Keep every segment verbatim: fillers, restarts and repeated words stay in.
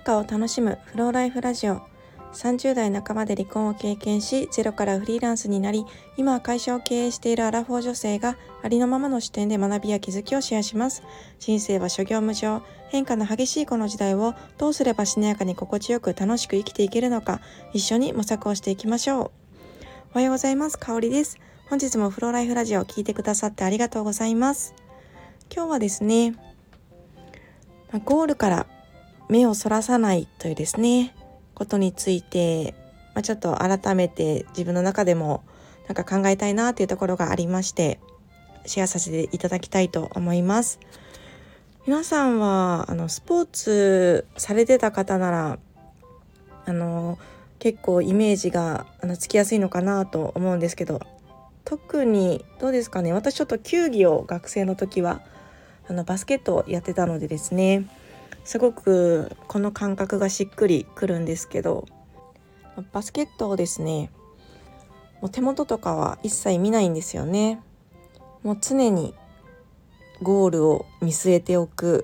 かを楽しむフローライフラジオ。さんじゅう代半ばで離婚を経験し、ゼロからフリーランスになり、今は会社を経営しているアラフォー女性がありのままの視点で学びや気づきをシェアします。人生は諸行無常、変化の激しいこの時代をどうすればしなやかに心地よく楽しく生きていけるのか、一緒に模索をしていきましょう。おはようございます。かおりです。本日もフローライフラジオを聞いてくださってありがとうございます。今日はですね、ゴールから目をそらさないというですねことについて、まあ、ちょっと改めて自分の中でもなんか考えたいなというところがありまして、シェアさせていただきたいと思います。皆さんはあのスポーツされてた方ならあの結構イメージがあのつきやすいのかなと思うんですけど、特にどうですかね。私ちょっと球技を学生の時はあのバスケットをやってたのでですね、すごくこの感覚がしっくりくるんですけど、バスケットをですねもう手元とかは一切見ないんですよね。もう常にゴールを見据えておく。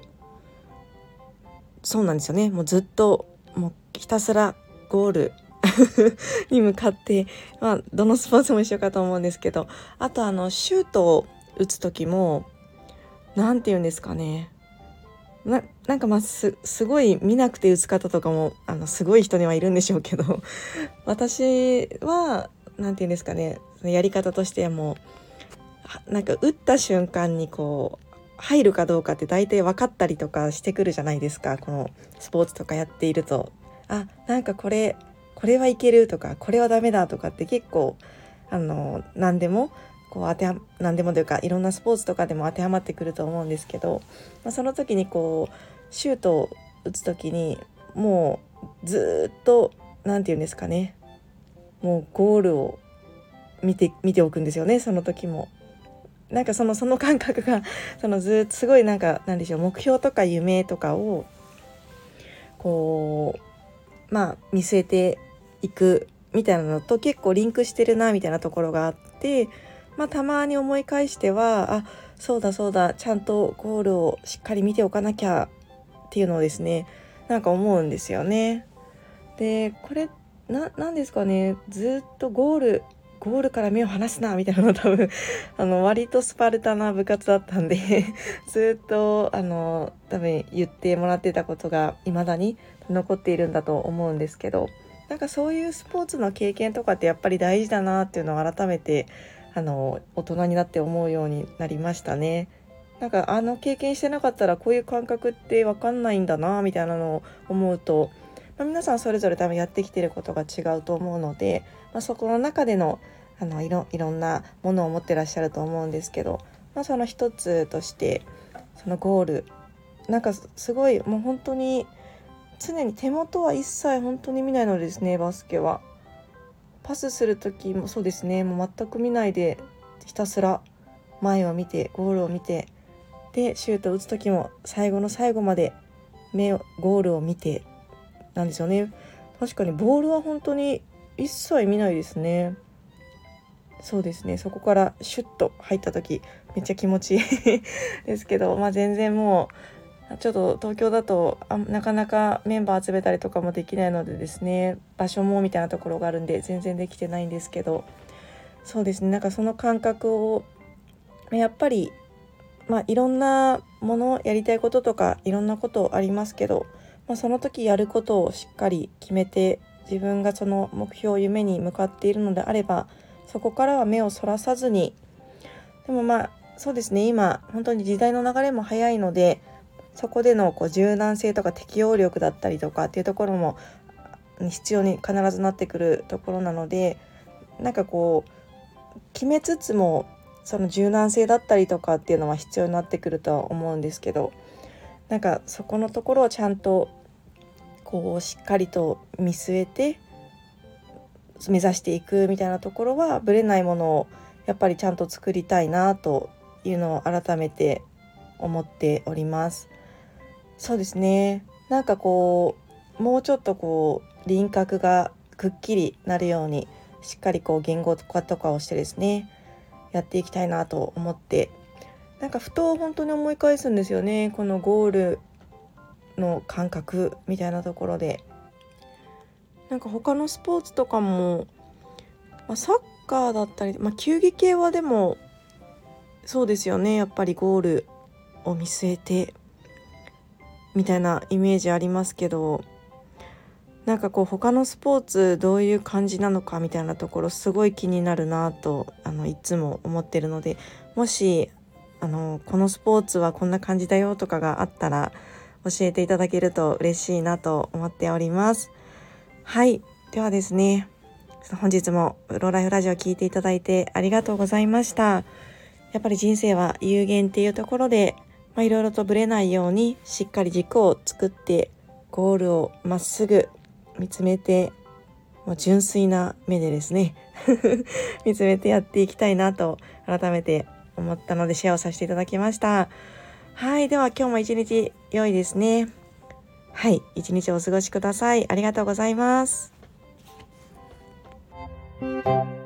そうなんですよね。もうずっともうひたすらゴールに向かって、まあどのスポーツも一緒かと思うんですけど、あとあのシュートを打つ時もなんていうんですかね、な, なんかまあ す, すごい見なくて打つ方とかもあのすごい人にはいるんでしょうけど私はなんていうんですかね、やり方としてはもうなんか打った瞬間にこう入るかどうかって大体分かったりとかしてくるじゃないですか。このスポーツとかやっていると、あ、なんかこれこれはいけるとかこれはダメだとかって結構あの何でもこう当ては何でもというかいろんなスポーツとかでも当てはまってくると思うんですけど、まあ、その時にこうシュートを打つ時にもうずっとなんていうんですかね、もうゴールを見て見ておくんですよね。その時もなんかそのその感覚がそのずっとすごいなんかなんでしょう、目標とか夢とかをこうまあ見据えていくみたいなのと結構リンクしてるなみたいなところがあって、まあ、たまに思い返してはあそうだそうだちゃんとゴールをしっかり見ておかなきゃっていうのをですねなんか思うんですよね。でこれななんですかね、ずっとゴールゴールから目を離すなみたいなの多分あの割とスパルタな部活だったんでずっとあの多分言ってもらってたことが未だに残っているんだと思うんですけど、なんかそういうスポーツの経験とかってやっぱり大事だなっていうのを改めてあの大人になって思うようになりましたね。なんかあの経験してなかったらこういう感覚って分かんないんだなみたいなのを思うと、まあ、皆さんそれぞれ多分やってきてることが違うと思うので、まあ、そこの中でのあのいろいろんなものを持ってらっしゃると思うんですけど、まあ、その一つとしてそのゴールなんかすごいもう本当に常に手元は一切本当に見ないのですね。バスケはパスする時もそうですね、もう全く見ないでひたすら前を見てゴールを見て、でシュートを打つ時も最後の最後まで目をゴールを見てなんですよね。確かにボールは本当に一切見ないですね。そうですね、そこからシュッと入った時めっちゃ気持ちいいですけど、まあ全然もうちょっと東京だとあなかなかメンバー集めたりとかもできないのでですね、場所もみたいなところがあるんで全然できてないんですけど、そうですね、なんかその感覚をやっぱりまあいろんなものやりたいこととかいろんなことありますけど、まあ、その時やることをしっかり決めて自分がその目標夢に向かっているのであればそこからは目をそらさずに、でもまあそうですね、今本当に時代の流れも早いのでそこでのこう柔軟性とか適応力だったりとかっていうところも必要に必ずなってくるところなので、なんかこう決めつつもその柔軟性だったりとかっていうのは必要になってくるとは思うんですけど、なんかそこのところをちゃんとこうしっかりと見据えて目指していくみたいなところはぶれないものをやっぱりちゃんと作りたいなというのを改めて思っております。そうですね、なんかこうもうちょっとこう輪郭がくっきりなるようにしっかりこう言語化とかをしてですねやっていきたいなと思って、なんかふと本当に思い返すんですよね。このゴールの感覚みたいなところで、なんか他のスポーツとかも、まあ、サッカーだったり、まあ、球技系はでもそうですよね、やっぱりゴールを見据えてみたいなイメージありますけど、なんかこう他のスポーツどういう感じなのかみたいなところすごい気になるなとあのいつも思ってるので、もしあのこのスポーツはこんな感じだよとかがあったら教えていただけると嬉しいなと思っております。はい、ではですね、本日もプロライフラジオ聞いていただいてありがとうございました。やっぱり人生は有限っていうところで、まあ、いろいろとぶれないようにしっかり軸を作ってゴールをまっすぐ見つめて、もう純粋な目でですね見つめてやっていきたいなと改めて思ったのでシェアをさせていただきました。はい、では今日も一日良いですね。はい、一日お過ごしください。ありがとうございます。